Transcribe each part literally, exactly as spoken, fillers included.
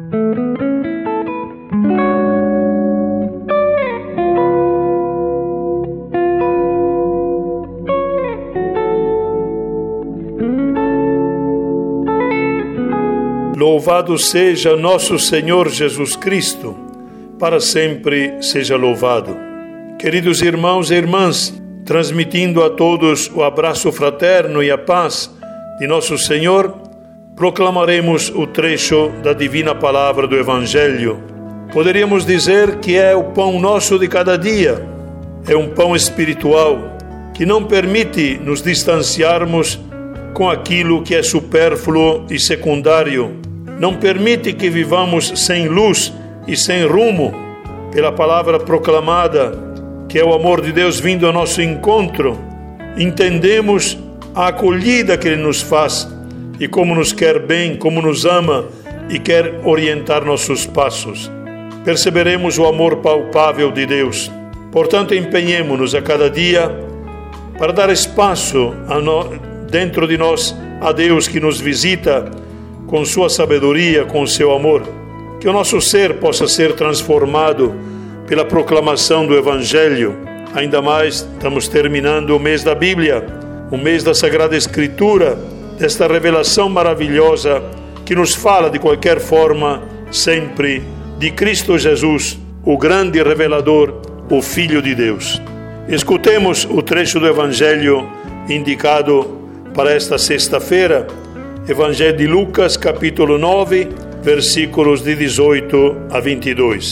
Louvado seja nosso Senhor Jesus Cristo, para sempre seja louvado. Queridos irmãos e irmãs, transmitindo a todos o abraço fraterno e a paz de nosso Senhor, proclamaremos o trecho da Divina Palavra do Evangelho. Poderíamos dizer que é o pão nosso de cada dia, é um pão espiritual que não permite nos distanciarmos com aquilo que é supérfluo e secundário, não permite que vivamos sem luz e sem rumo. Pela palavra proclamada, que é o amor de Deus vindo ao nosso encontro, entendemos a acolhida que Ele nos faz e como nos quer bem, como nos ama e quer orientar nossos passos. Perceberemos o amor palpável de Deus. Portanto, empenhemo-nos a cada dia para dar espaço a no... dentro de nós a Deus que nos visita com sua sabedoria, com seu amor. Que o nosso ser possa ser transformado pela proclamação do Evangelho. Ainda mais, estamos terminando o mês da Bíblia, o mês da Sagrada Escritura, desta revelação maravilhosa que nos fala de qualquer forma, sempre, de Cristo Jesus, o grande revelador, o Filho de Deus. Escutemos o trecho do Evangelho indicado para esta sexta-feira, Evangelho de Lucas, capítulo nove, versículos de dezoito a vinte e dois.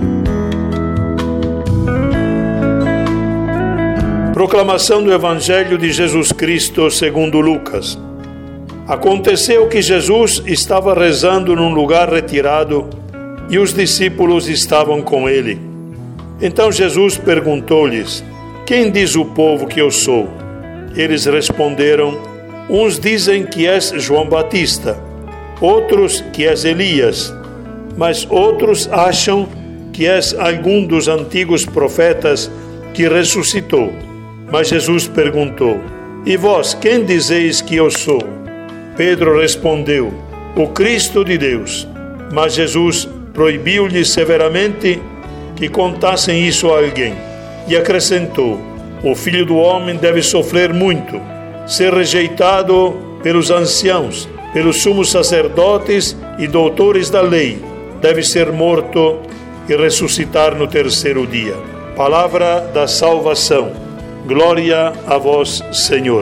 Proclamação do Evangelho de Jesus Cristo segundo Lucas. Aconteceu que Jesus estava rezando num lugar retirado e os discípulos estavam com ele. Então Jesus perguntou-lhes: quem diz o povo que eu sou? Eles responderam: uns dizem que és João Batista, outros que és Elias, mas outros acham que és algum dos antigos profetas que ressuscitou. Mas Jesus perguntou: e vós, quem dizeis que eu sou? Pedro respondeu: o Cristo de Deus. Mas Jesus proibiu-lhes severamente que contassem isso a alguém. E acrescentou: o Filho do Homem deve sofrer muito, ser rejeitado pelos anciãos, pelos sumos sacerdotes e doutores da lei, deve ser morto e ressuscitar no terceiro dia. Palavra da salvação. Glória a vós, Senhor.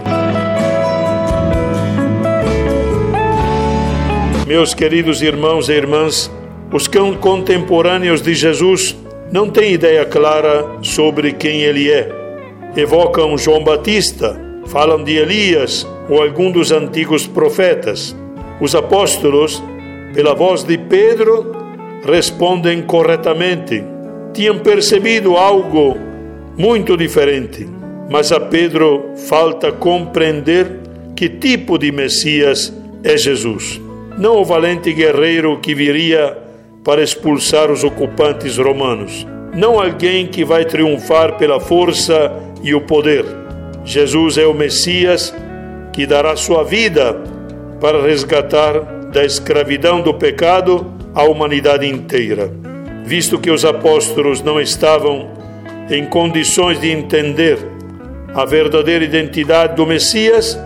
Meus queridos irmãos e irmãs, os contemporâneos de Jesus não têm ideia clara sobre quem ele é. Evocam João Batista, falam de Elias ou algum dos antigos profetas. Os apóstolos, pela voz de Pedro, respondem corretamente. Tinham percebido algo muito diferente, mas a Pedro falta compreender que tipo de Messias é Jesus. Não o valente guerreiro que viria para expulsar os ocupantes romanos. Não alguém que vai triunfar pela força e o poder. Jesus é o Messias que dará sua vida para resgatar da escravidão do pecado a humanidade inteira. Visto que os apóstolos não estavam em condições de entender a verdadeira identidade do Messias,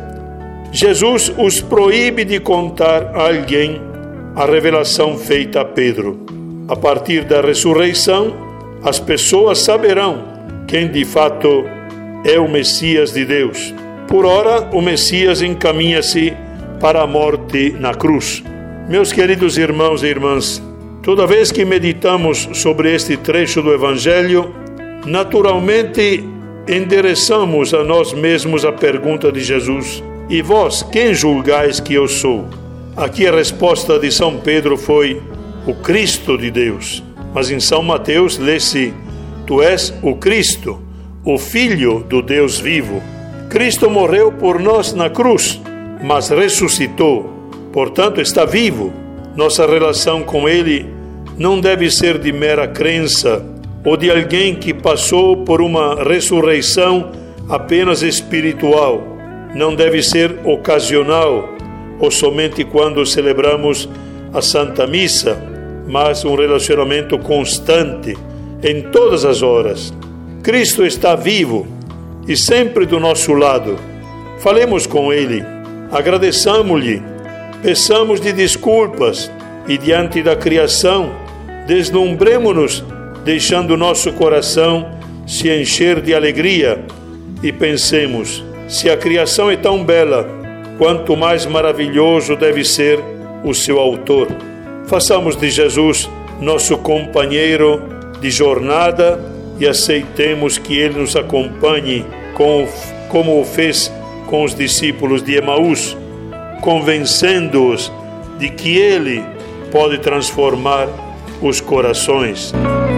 Jesus os proíbe de contar a alguém a revelação feita a Pedro. A partir da ressurreição, as pessoas saberão quem de fato é o Messias de Deus. Por ora, o Messias encaminha-se para a morte na cruz. Meus queridos irmãos e irmãs, toda vez que meditamos sobre este trecho do Evangelho, naturalmente endereçamos a nós mesmos a pergunta de Jesus: e vós, quem julgais que eu sou? Aqui a resposta de São Pedro foi: o Cristo de Deus. Mas em São Mateus lê-se: tu és o Cristo, o Filho do Deus vivo. Cristo morreu por nós na cruz, mas ressuscitou, portanto está vivo. Nossa relação com Ele não deve ser de mera crença ou de alguém que passou por uma ressurreição apenas espiritual. Não deve ser ocasional ou somente quando celebramos a Santa Missa, mas um relacionamento constante em todas as horas. Cristo está vivo e sempre do nosso lado. Falemos com Ele, agradeçamos-lhe, peçamos-lhe desculpas e diante da criação, deslumbremo-nos, deixando nosso coração se encher de alegria e pensemos, se a criação é tão bela, quanto mais maravilhoso deve ser o seu autor. Façamos de Jesus nosso companheiro de jornada e aceitemos que Ele nos acompanhe como o fez com os discípulos de Emaús, convencendo-os de que Ele pode transformar os corações.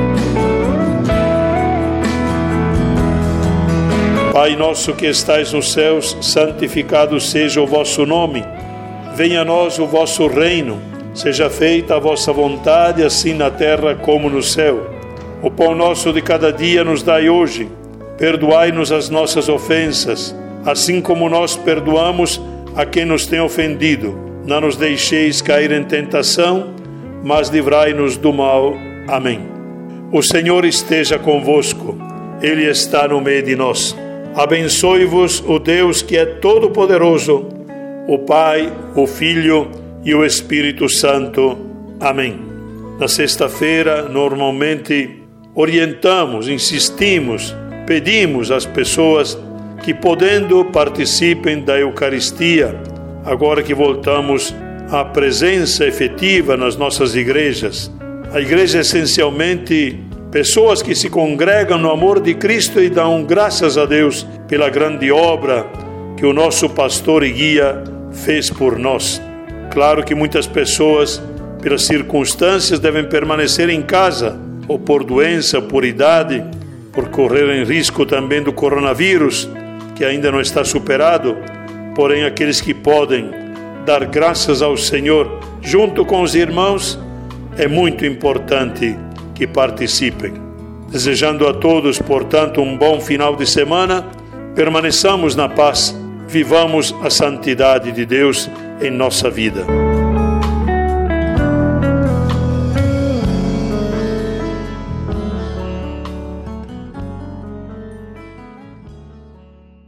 Pai nosso que estais nos céus, santificado seja o vosso nome. Venha a nós o vosso reino. Seja feita a vossa vontade, assim na terra como no céu. O pão nosso de cada dia nos dai hoje. Perdoai-nos as nossas ofensas, assim como nós perdoamos a quem nos tem ofendido. Não nos deixeis cair em tentação, mas livrai-nos do mal. Amém. O Senhor esteja convosco. Ele está no meio de nós. Abençoe-vos o Deus que é todo-poderoso, o Pai, o Filho e o Espírito Santo. Amém. Na sexta-feira, normalmente, orientamos, insistimos, pedimos às pessoas que, podendo, participem da Eucaristia, agora que voltamos à presença efetiva nas nossas igrejas. A igreja é essencialmente pessoas que se congregam no amor de Cristo e dão graças a Deus pela grande obra que o nosso pastor e guia fez por nós. Claro que muitas pessoas, pelas circunstâncias, devem permanecer em casa, ou por doença, por idade, por correrem risco também do coronavírus, que ainda não está superado. Porém, aqueles que podem dar graças ao Senhor junto com os irmãos, é muito importante que participem. Desejando a todos, portanto, um bom final de semana, permaneçamos na paz, vivamos a santidade de Deus em nossa vida.